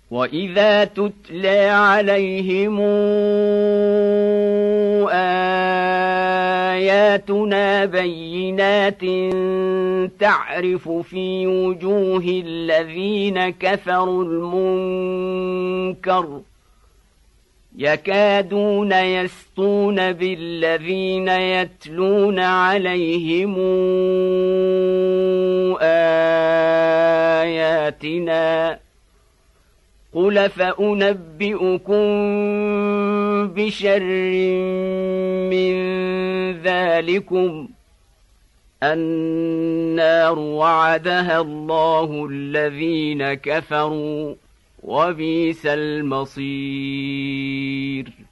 وإذا تتلى عليهم آياتنا بينات تعرف في وجوه الذين كفروا المنكر يكادون يسطون بالذين يتلون عليهم آياتنا قل فأنبئكم بشر من ذلكم النار وعدها الله الذين كفروا وبئس المصير.